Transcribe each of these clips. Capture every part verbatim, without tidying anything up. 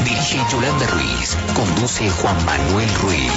Dirige Yolanda Ruiz. Conduce Juan Manuel Ruiz.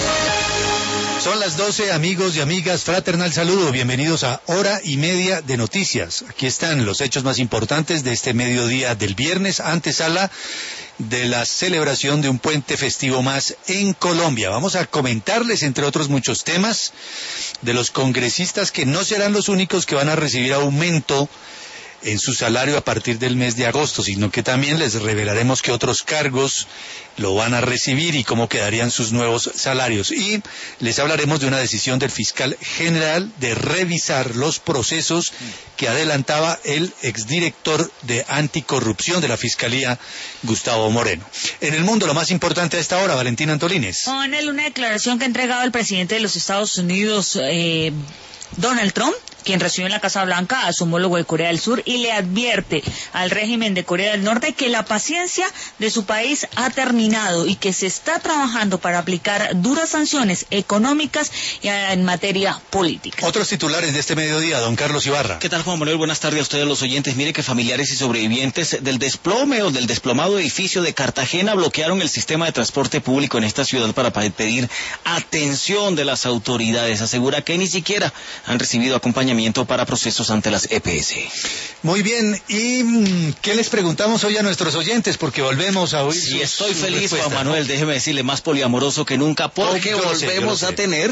Son las doce, amigos y amigas, fraternal saludo, bienvenidos a Hora y Media de Noticias. Aquí están los hechos más importantes de este mediodía del viernes, antesala de la celebración de un puente festivo más en Colombia. Vamos a comentarles, entre otros muchos temas, de los congresistas que no serán los únicos que van a recibir aumento en su salario a partir del mes de agosto, sino que también les revelaremos qué otros cargos lo van a recibir y cómo quedarían sus nuevos salarios. Y les hablaremos de una decisión del fiscal general de revisar los procesos que adelantaba el exdirector de anticorrupción de la Fiscalía, Gustavo Moreno. En el mundo, lo más importante a esta hora, Valentina Antolínez. Con él, una declaración que ha entregado el presidente de los Estados Unidos, eh, Donald Trump, quien recibió en la Casa Blanca a su homólogo de Corea del Sur y le advierte al régimen de Corea del Norte que la paciencia de su país ha terminado y que se está trabajando para aplicar duras sanciones económicas y en materia política. Otros titulares de este mediodía, don Carlos Ibarra. ¿Qué tal, Juan Manuel? Buenas tardes a ustedes los oyentes. Mire que familiares y sobrevivientes del desplome o del desplomado edificio de Cartagena bloquearon el sistema de transporte público en esta ciudad para pedir atención de las autoridades. Asegura que ni siquiera han recibido acompañamiento para procesos ante las E P S. Muy bien, ¿y qué les preguntamos hoy a nuestros oyentes? Porque volvemos a oír. Sí, sus, estoy sus feliz, respuestas, Juan Manuel, ¿no? déjeme decirle, más poliamoroso que nunca, porque Oh, volvemos sé, a tener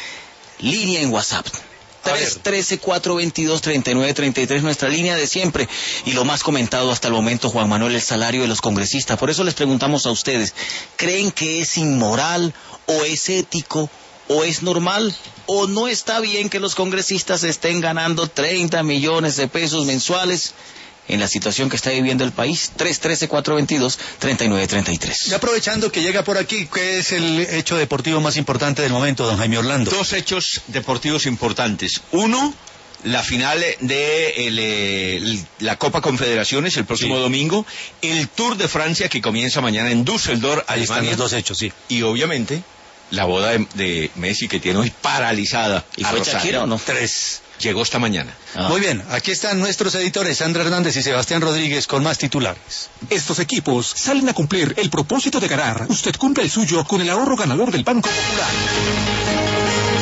línea en WhatsApp. tres uno tres, cuatro dos dos, tres nueve tres tres, nuestra línea de siempre. Y lo más comentado hasta el momento, Juan Manuel, el salario de los congresistas. Por eso les preguntamos a ustedes, ¿creen que es inmoral o es ético o es normal o no está bien que los congresistas estén ganando treinta millones de pesos mensuales en la situación que está viviendo el país? tres uno tres, cuatro dos dos, tres nueve tres tres. Y aprovechando que llega por aquí, ¿qué es el hecho deportivo más importante del momento, don Jaime Orlando? Dos hechos deportivos importantes. Uno, la final de el, el, la Copa Confederaciones el próximo sí. domingo, el Tour de Francia que comienza mañana en Düsseldorf, Ahí Alemania. están los dos hechos, sí. Y obviamente la boda de, de Messi, que tiene hoy paralizada. ¿Y fue Shakira o no? Tres. Llegó esta mañana. Ah. Muy bien, aquí están nuestros editores, Sandra Hernández y Sebastián Rodríguez, con más titulares. Estos equipos salen a cumplir el propósito de ganar. Usted cumple el suyo con el ahorro ganador del Banco Popular.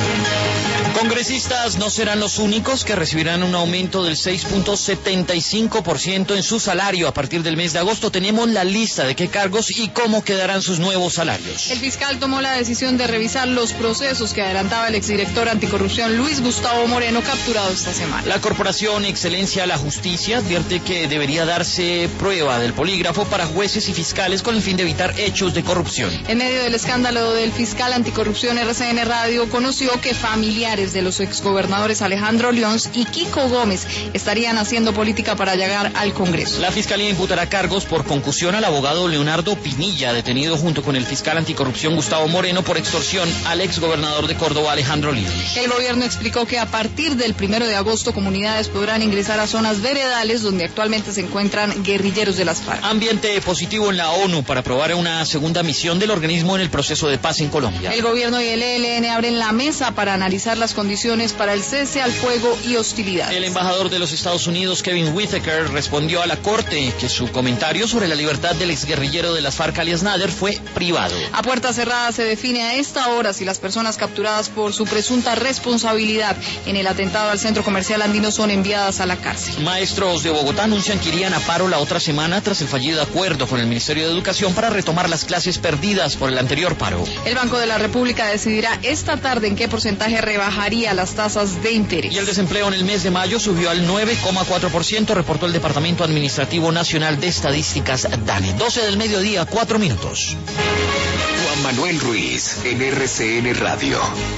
Congresistas no serán los únicos que recibirán un aumento del seis punto setenta y cinco por ciento en su salario a partir del mes de agosto. Tenemos la lista de qué cargos y cómo quedarán sus nuevos salarios. El fiscal tomó la decisión de revisar los procesos que adelantaba el exdirector anticorrupción Luis Gustavo Moreno, capturado esta semana. La Corporación Excelencia a la Justicia advierte que debería darse prueba del polígrafo para jueces y fiscales con el fin de evitar hechos de corrupción. En medio del escándalo del fiscal anticorrupción, R C N Radio conoció que familiares de los exgobernadores Alejandro Lyons y Kiko Gómez estarían haciendo política para llegar al Congreso. La Fiscalía imputará cargos por concusión al abogado Leonardo Pinilla, detenido junto con el fiscal anticorrupción Gustavo Moreno por extorsión al exgobernador de Córdoba Alejandro Lyons. El gobierno explicó que a partir del primero de agosto comunidades podrán ingresar a zonas veredales donde actualmente se encuentran guerrilleros de las FARC. Ambiente positivo en la ONU para aprobar una segunda misión del organismo en el proceso de paz en Colombia. El gobierno y el E L N abren la mesa para analizar las condiciones para el cese al fuego y hostilidades. El embajador de los Estados Unidos, Kevin Whitaker, respondió a la Corte que su comentario sobre la libertad del exguerrillero de las FARC, alias Nader, fue privado. A puerta cerrada se define a esta hora si las personas capturadas por su presunta responsabilidad en el atentado al centro comercial andino son enviadas a la cárcel. Maestros de Bogotá anuncian que irían a paro la otra semana tras el fallido acuerdo con el Ministerio de Educación para retomar las clases perdidas por el anterior paro. El Banco de la República decidirá esta tarde en qué porcentaje rebajaría las tasas de interés. Y el desempleo en el mes de mayo subió al nueve coma cuatro por ciento, reportó el Departamento Administrativo Nacional de Estadísticas, DANE. doce del mediodía, cuatro minutos. Juan Manuel Ruiz, en R C N Radio.